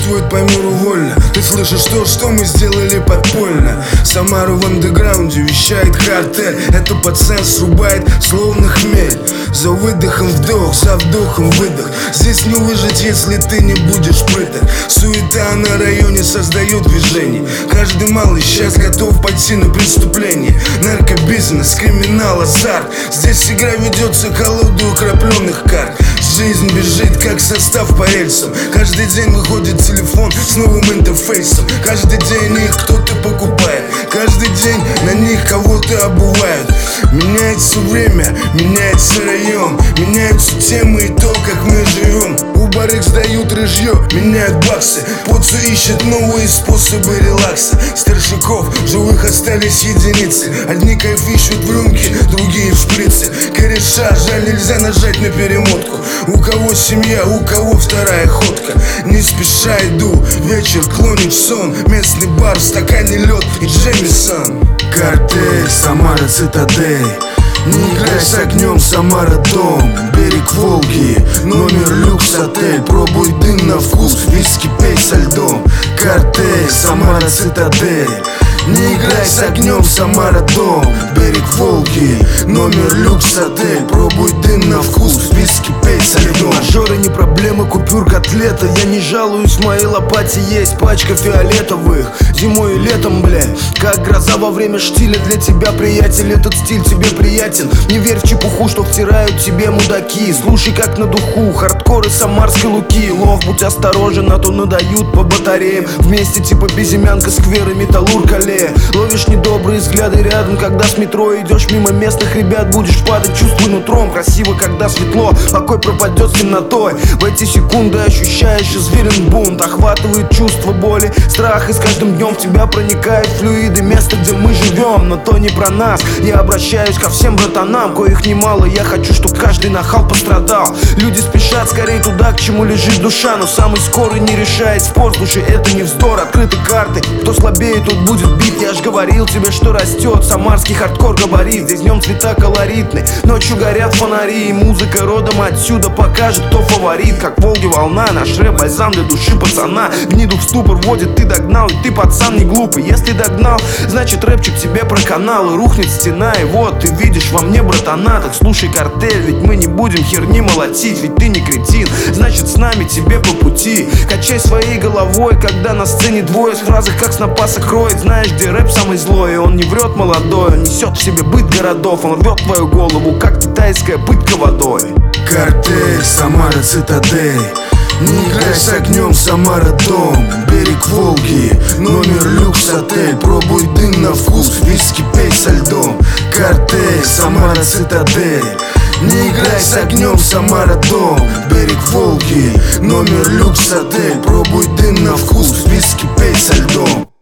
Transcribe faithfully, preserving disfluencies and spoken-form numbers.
путешествует по миру вольно. Ты слышишь то, что мы сделали подпольно. Самару в андеграунде вещает картель. Это пацан срубает словно хмель. За выдохом вдох, за вдохом выдох. Здесь не выжить, если ты не будешь прыток. Суета на районе создает движение. Каждый малый сейчас готов пойти на преступление. Наркобизнес, криминал, азарт. Здесь игра ведется колоду крапленых карт. Жизнь бежит, как состав по рельсам. Каждый день выходит телефон с новым интерфейсом. Каждый день их кто-то покупает. Каждый день на них кого-то обувают. Меняется время, меняется район. Меняются темы и то, как мы живем. У барыг сдают рыжье, меняют баксы. Поцу ищет новые способы релакса. Старшаков живых остались единицы. Одни кайф ищут в рюмке, другие в шприце. Кореша, жаль, нельзя нажать на перемотку. У кого семья, у кого вторая ходка. Не спеша иду, вечер клонит в сон. Местный бар, в стакане лед и Джемисон. Картель, Самара, цитадель. Не играй с огнем, Самара, дом. Берег Волги, номер люкс отель. Пробуй дым на вкус, виски пей со льдом. Картель, Самара, цитадель. Не играй с огнем, Самара, дом. Берег Волги, номер люкс отель. Пробуй дым на вкус, виски пей со льдом. Мажоры не проблема, купюр котлета. Я не жалуюсь, в моей лопате есть пачка фиолетовых. Зимой и летом, бля, как гроза во время штиля. Для тебя, приятель, этот стиль тебе приятен. Не верь в чепуху, что втирают тебе мудаки. Слушай, как на духу, хардкоры самарской луки. Лов, будь осторожен, а то надают по батареям. Вместе типа безымянка, скверы, металлург, аллея. Ловишь недобрые взгляды рядом, когда с метро идешь мимо местных ребят. Будешь падать, чувствуй нутром. Красиво, когда светло, покой пропадет с темнотой. В эти секунды ощущаешь извилин бунт. Охватывает чувство боли, страх, и с каждым днем в тебя проникают флюиды. Место, где мы живем, но то не про нас. Я обращаюсь ко всем братанам, коих немало. Я хочу, чтоб каждый нахал пострадал. Люди спешат скорее туда, к чему лежит душа. Но самый скорый не решает спор. Слушай, это не вздор, открыты карты. Кто слабее, тот будет бит. Я ж говорил тебе, что растет самарский хардкор габарит. Здесь днем цвета колоритны, ночью горят фонари. И музыка родом отсюда покажет, кто фаворит. Как Волги волна, наш рэп бальзам для души пацана. Гниду в ступор вводит, ты догнал, и ты, пацан, не глупый. Если догнал, значит рэпчик тебе про канал. И рухнет стена, и вот ты видишь во мне братана. Так слушай, картель, ведь мы не будем херни молотить. Ведь ты не кретин, значит с нами тебе по пути. Качай своей головой, когда на сцене двое. С фразах как снопасок кроет. Знаешь, где рэп самый злой, и он не врет молодой. Он несет в себе быт городов, он рвет твою голову, как китайская пытка водой. Картель, Самара, цитадель. Не играй с огнем, Самара, дом. Берег Волги, номер люкс отель. Пробуй дым на вкус, виски пей со льдом. Картель, Самара, цитадель. Не играй с огнем, Самара, дом. Берег Волги, номер люкс отель. Пробуй дым на вкус, виски пей со льдом.